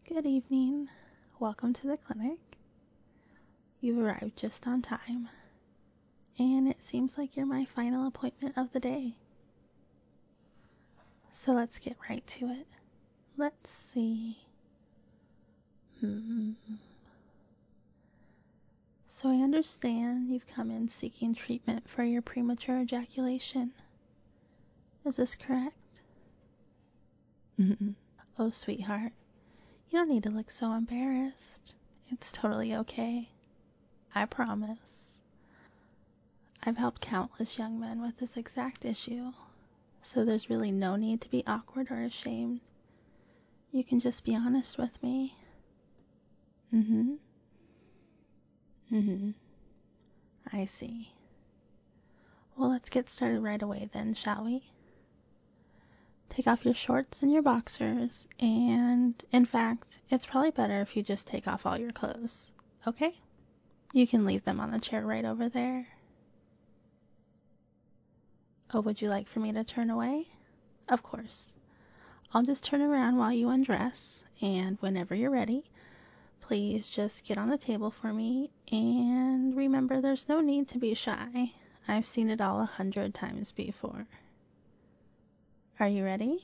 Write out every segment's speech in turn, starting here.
Good evening. Welcome to the clinic. You've arrived just on time, and it seems like you're my final appointment of the day. So let's get right to it. Let's see. So I understand you've come in seeking treatment for your premature ejaculation. Is this correct? Oh, sweetheart, you don't need to look so embarrassed. It's totally okay. I promise. I've helped countless young men with this exact issue, so there's really no need to be awkward or ashamed. You can just be honest with me. I see. Well, let's get started right away then, shall we? Take off your shorts and your boxers, and in fact, it's probably better if you just take off all your clothes, okay? You can leave them on the chair right over there. Oh, would you like for me to turn away? Of course. I'll just turn around while you undress, and whenever you're ready, please just get on the table for me, and remember there's no need to be shy. I've seen it all 100 times before. Are you ready?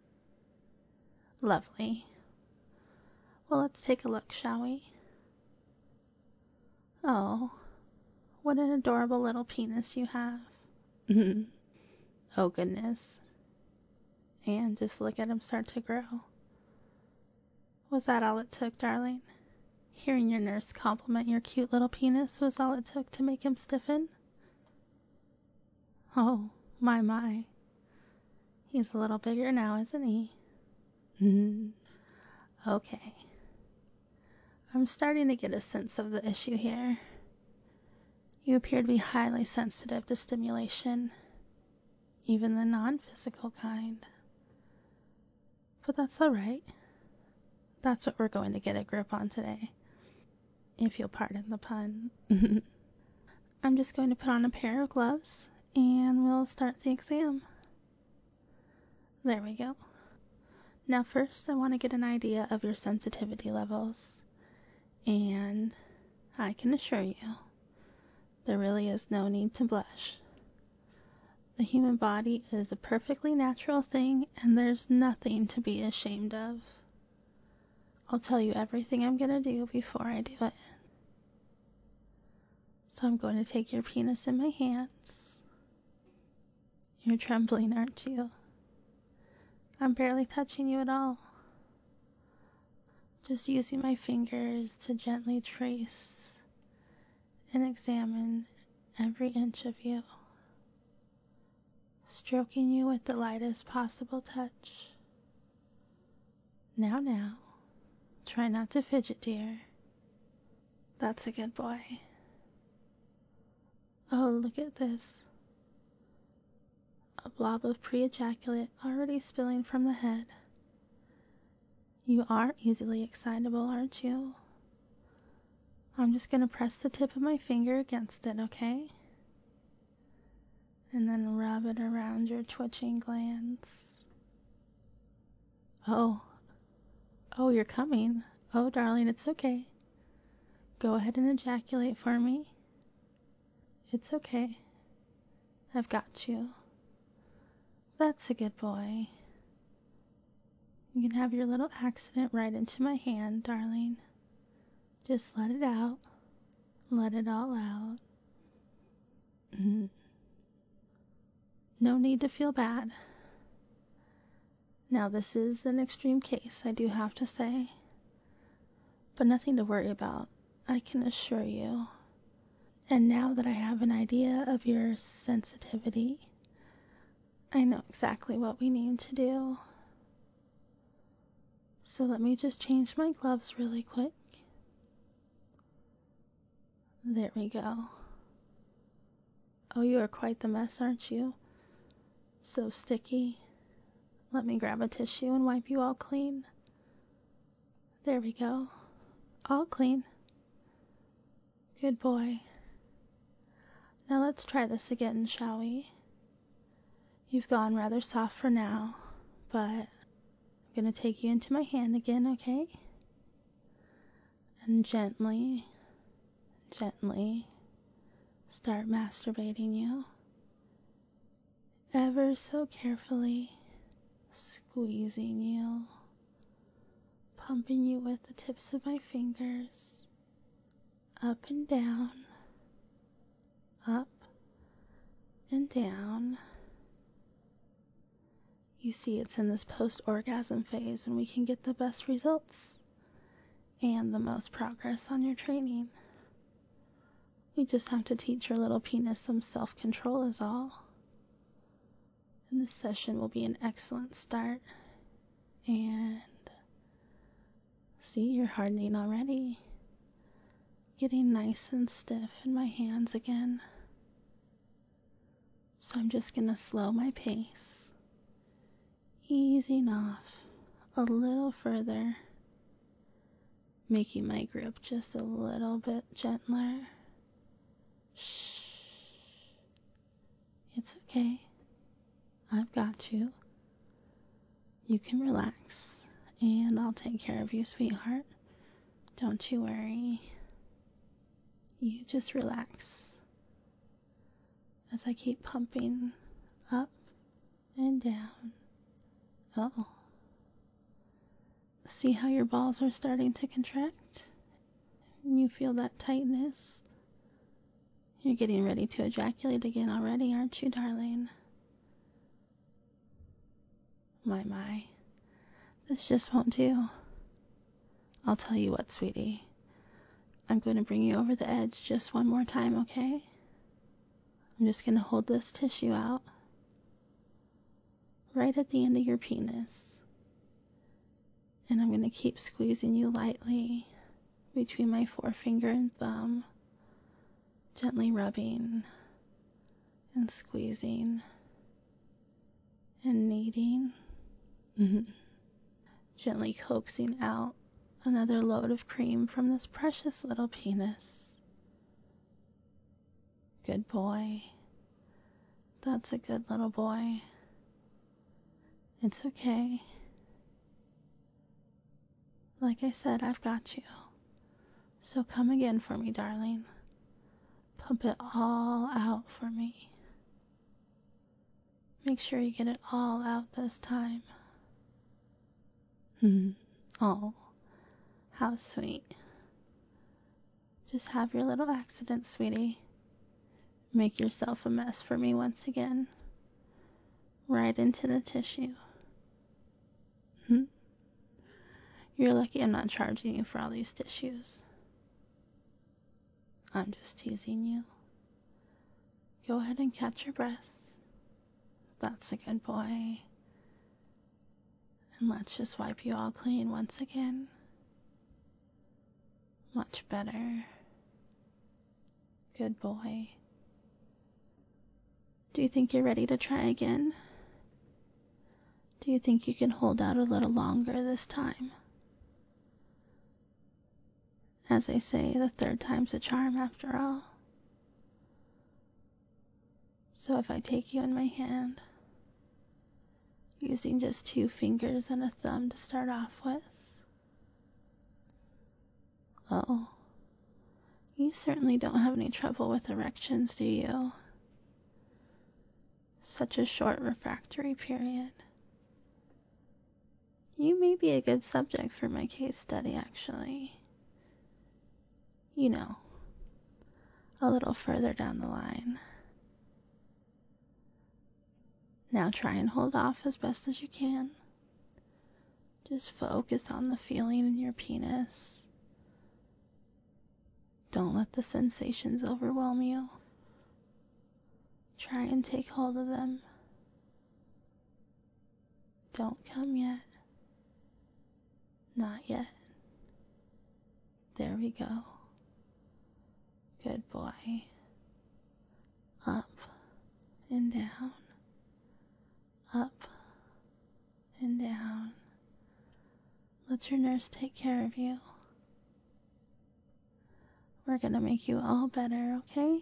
Lovely. Well, let's take a look, shall we? Oh, what an adorable little penis you have. Oh, goodness. And just look at him start to grow. Was that all it took, darling? Hearing your nurse compliment your cute little penis was all it took to make him stiffen? Oh, my. He's a little bigger now, isn't he? Okay. I'm starting to get a sense of the issue here. You appear to be highly sensitive to stimulation, even the non-physical kind. But that's alright. That's what we're going to get a grip on today, if you'll pardon the pun. I'm just going to put on a pair of gloves, and we'll start the exam. There we go. Now first, I want to get an idea of your sensitivity levels, and I can assure you, there really is no need to blush. The human body is a perfectly natural thing, and there's nothing to be ashamed of. I'll tell you everything I'm going to do before I do it. So I'm going to take your penis in my hands. You're trembling, aren't you? I'm barely touching you at all. Just using my fingers to gently trace and examine every inch of you. Stroking you with the lightest possible touch. Now. Try not to fidget, dear. That's a good boy. Oh, look at this. A blob of pre-ejaculate already spilling from the head. You are easily excitable, aren't you? I'm just going to press the tip of my finger against it, okay? And then rub it around your twitching glands. Oh, you're coming. Oh, darling, it's okay. Go ahead and ejaculate for me. It's okay. I've got you. That's a good boy. You can have your little accident right into my hand, darling. Just let it out. Let it all out. No need to feel bad. Now, this is an extreme case, I do have to say. But nothing to worry about, I can assure you. And now that I have an idea of your sensitivity, I know exactly what we need to do. So let me just change my gloves really quick. There we go. Oh, you are quite the mess, aren't you? So sticky. Let me grab a tissue and wipe you all clean. There we go. All clean. Good boy. Now let's try this again, shall we? You've gone rather soft for now, but I'm going to take you into my hand again, okay? and gently start masturbating you, ever so carefully squeezing you, pumping you with the tips of my fingers, up and down, up and down. You see, it's in this post-orgasm phase when we can get the best results and the most progress on your training. We just have to teach your little penis some self-control is all. And this session will be an excellent start. And see, you're hardening already. Getting nice and stiff in my hands again. So I'm just going to slow my pace, easing off a little further, making my grip just a little bit gentler. Shh. It's okay. I've got you. You can relax, and I'll take care of you, sweetheart. Don't you worry. You just relax as I keep pumping up and down. Oh. See how your balls are starting to contract? And you feel that tightness? You're getting ready to ejaculate again already, aren't you, darling? My. This just won't do. I'll tell you what, sweetie. I'm going to bring you over the edge just one more time, okay? I'm just going to hold this tissue out right at the end of your penis. And I'm going to keep squeezing you lightly between my forefinger and thumb, gently rubbing and squeezing and kneading. Gently coaxing out another load of cream from this precious little penis. Good boy. That's a good little boy. It's okay. Like I said, I've got you. So come again for me, darling. Pump it all out for me. Make sure you get it all out this time. Oh, how sweet. Just have your little accident, sweetie. Make yourself a mess for me once again. Right into the tissue. You're lucky I'm not charging you for all these tissues. I'm just teasing you. Go ahead and catch your breath. That's a good boy. And let's just wipe you all clean once again. Much better. Good boy. Do you think you're ready to try again? Do you think you can hold out a little longer this time? As I say, the third time's a charm after all. So if I take you in my hand, using just 2 fingers and a thumb to start off with. Oh, you certainly don't have any trouble with erections, do you? Such a short refractory period. You may be a good subject for my case study, actually. You know, a little further down the line. Now try and hold off as best as you can. Just focus on the feeling in your penis. Don't let the sensations overwhelm you. Try and take hold of them. Don't come yet. Not yet. There we go. Good boy. Up and down. Up and down. Let your nurse take care of you. We're gonna make you all better, okay?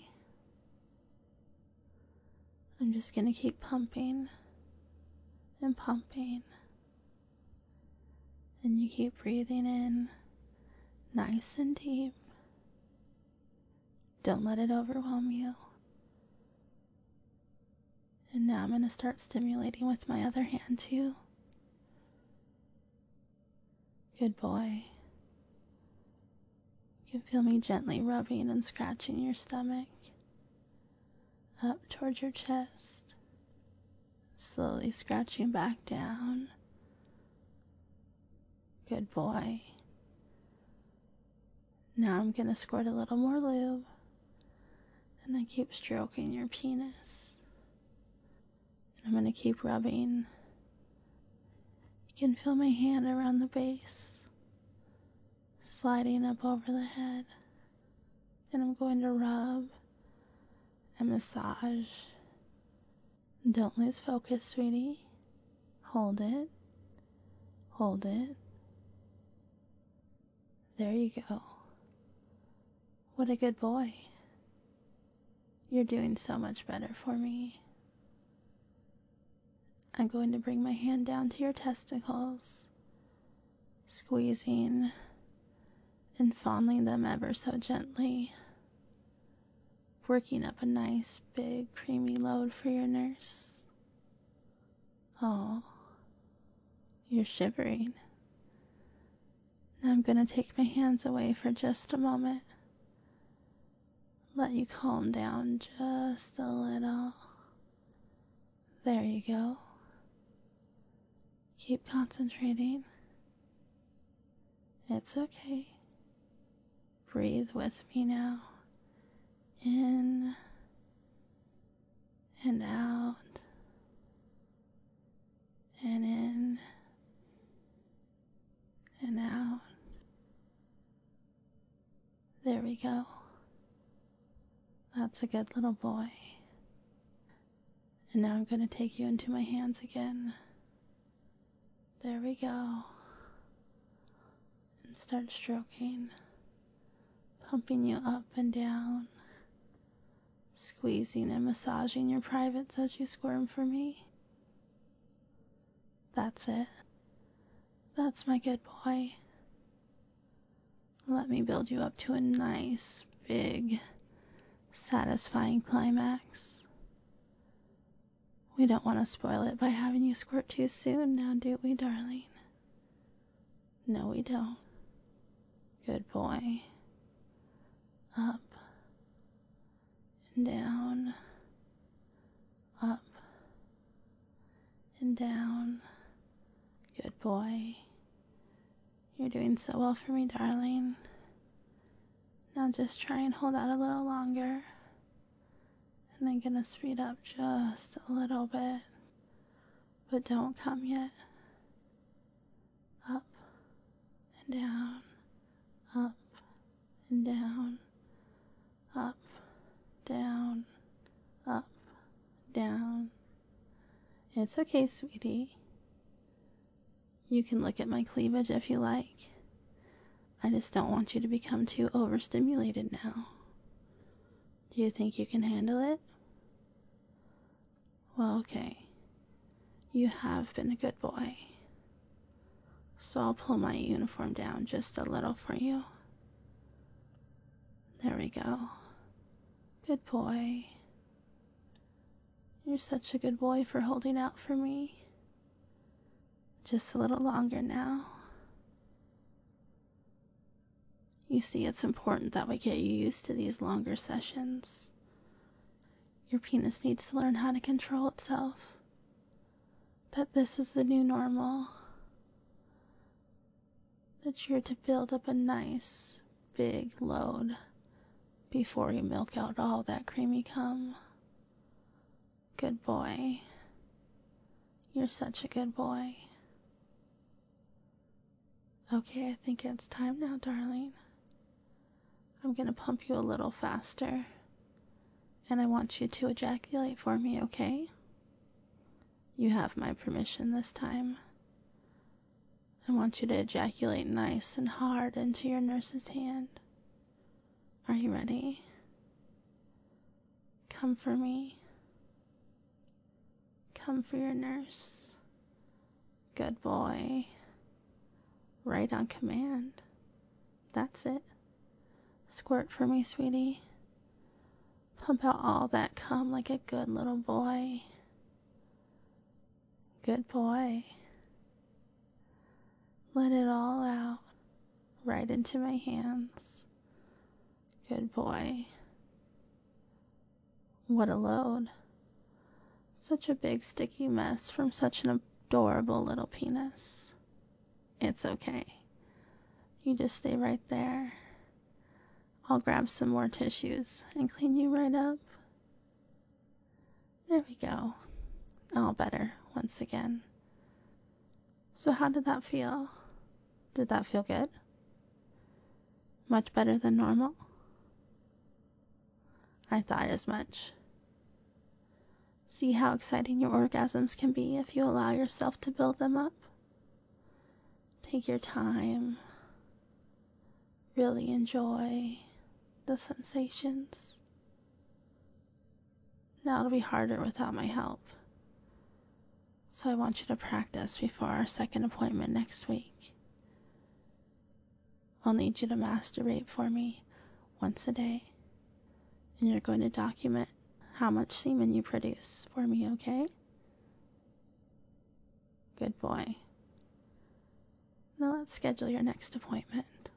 I'm just gonna keep pumping and pumping. And you keep breathing in nice and deep. Don't let it overwhelm you. And now I'm going to start stimulating with my other hand too. Good boy. You can feel me gently rubbing and scratching your stomach, up towards your chest, slowly scratching back down. Good boy. Now I'm going to squirt a little more lube, and I keep stroking your penis. And I'm going to keep rubbing. You can feel my hand around the base, sliding up over the head. And I'm going to rub and massage. Don't lose focus, sweetie. Hold it. Hold it. There you go. What a good boy. You're doing so much better for me. I'm going to bring my hand down to your testicles, squeezing and fondling them ever so gently, working up a nice big creamy load for your nurse. Oh, you're shivering. Now I'm going to take my hands away for just a moment. Let you calm down just a little. There you go. Keep concentrating. It's okay. Breathe with me now. In and out. And in and out. There we go. That's a good little boy. And now I'm going to take you into my hands again. There we go. And start stroking, pumping you up and down, squeezing and massaging your privates as you squirm for me. That's it. That's my good boy. Let me build you up to a nice, big, satisfying climax. We don't want to spoil it by having you squirt too soon now, do we, darling? No, we don't. Good boy. Up and down. Up and down. Good boy. You're doing so well for me, darling. Now just try and hold out a little longer. And I'm gonna speed up just a little bit. But don't come yet. Up and down. Up and down. Up, down, up, down. It's okay, sweetie. You can look at my cleavage if you like. I just don't want you to become too overstimulated now. Do you think you can handle it? Well, okay. You have been a good boy. So I'll pull my uniform down just a little for you. There we go. Good boy. You're such a good boy for holding out for me. Just a little longer now. You see, it's important that we get you used to these longer sessions. Your penis needs to learn how to control itself. That this is the new normal. That you're to build up a nice, big load before you milk out all that creamy cum. Good boy. You're such a good boy. Okay, I think it's time now, darling. I'm gonna pump you a little faster. And I want you to ejaculate for me, okay? You have my permission this time. I want you to ejaculate nice and hard into your nurse's hand. Are you ready? Come for me. Come for your nurse. Good boy. Right on command. That's it. Squirt for me, sweetie. Pump out all that cum like a good little boy. Good boy. Let it all out. Right into my hands. Good boy. What a load. Such a big sticky mess from such an adorable little penis. It's okay. You just stay right there. I'll grab some more tissues and clean you right up. There we go. All better once again. So how did that feel? Did that feel good? Much better than normal? I thought as much. See how exciting your orgasms can be if you allow yourself to build them up? Take your time. Really enjoy the sensations. Now it'll be harder without my help. So I want you to practice before our second appointment next week. I'll need you to masturbate for me once a day. And you're going to document how much semen you produce for me, okay? Good boy. Now let's schedule your next appointment.